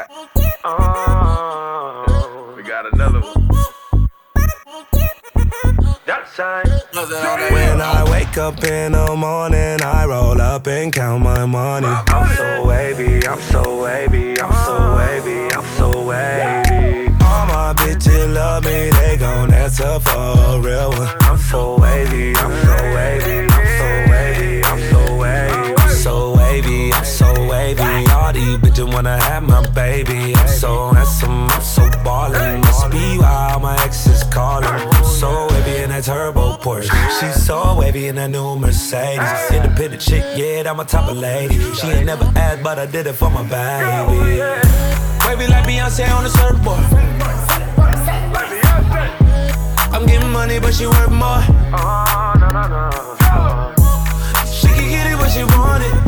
Oh, we got another one. That side. When I wake up in the morning, I roll up and count my money. I'm so wavy, I'm so wavy, I'm so wavy, I'm so wavy. All my bitches love me, they gon' answer for a real one. I'm so wavy, I'm so wavy, I'm so wavy, I'm so wavy. I'm so wavy, I'm so wavy. All these bitches wanna have my baby. I'm so handsome, I'm so ballin'. Must be why all my exes callin'. I'm so wavy in that turbo Porsche. She's so wavy in that new Mercedes. Independent chick, yeah, I'm a type of lady. She ain't never asked, but I did it for my baby. Wavy like Beyonce on the surfboard. I'm getting money, but she worth more. She can get it, but she want it.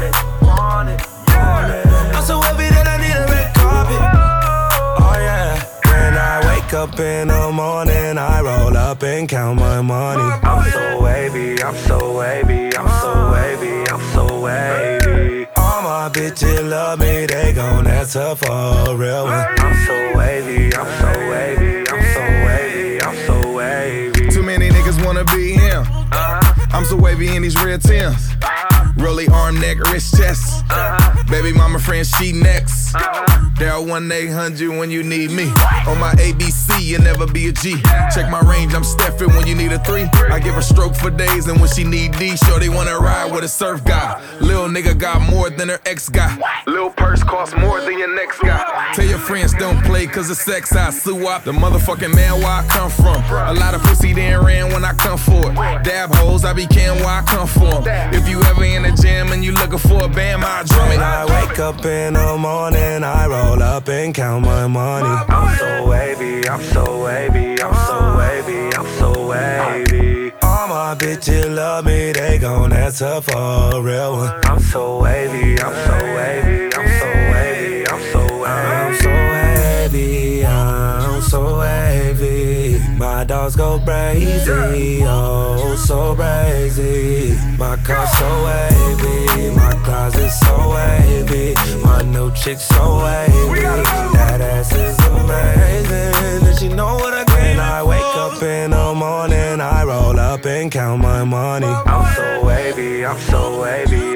I'm so wavy that I need a red carpet. Oh yeah. When I wake up in the morning, I roll up and count my money. I'm so wavy, I'm so wavy, I'm so wavy, I'm so wavy. All my bitches love me, they gon' answer for a real one. I'm so wavy, I'm so wavy, I'm so wavy, I'm so wavy. Too many niggas wanna be him. I'm so wavy in these red Timbs. Rolly arm, neck, wrist, chest. Baby mama friend, she next. Dial 1-800 when you need me. On my ABC, you never be a G. Check my range, I'm Steffin' when you need a 3. I give her stroke for days, and when she need D, sure they wanna ride with a surf guy. Lil' nigga got more than her ex guy. Lil' purse costs more than your next guy. Tell your friends don't play cause of sex, I sue up the motherfucking man where I come from. A lot of pussy then ran when I come for it. Dab hoes, I be can where I come from. If you ever in the gym and you looking for a band, I drum it. When I wake up in the morning, I roll up and count my money. I'm so wavy, I'm so wavy, I'm so wavy, I'm so wavy. All my bitches love me, they gon' answer for a real one. I'm so wavy, I'm so wavy, I'm so wavy, I'm so wavy. I'm so wavy, I'm so wavy. My dogs go crazy, oh so crazy. My car so wavy, my closet so wavy. My new chick so wavy, that ass is amazing. Does she know what I get? When I wake up in the morning, I roll up and count my money. I'm so wavy, I'm so wavy,